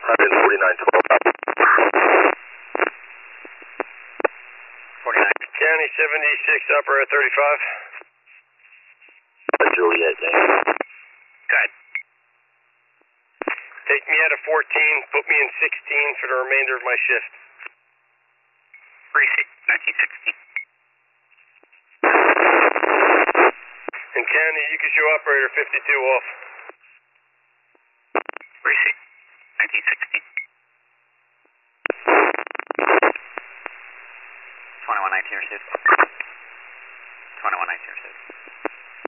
County 76 upper at 35. Juliet, Good. Take me out of 14, put me in 16 for the remainder of my shift. Precinct 1916. And County, you can show operator 52 off. Precinct 1916. 2119 received.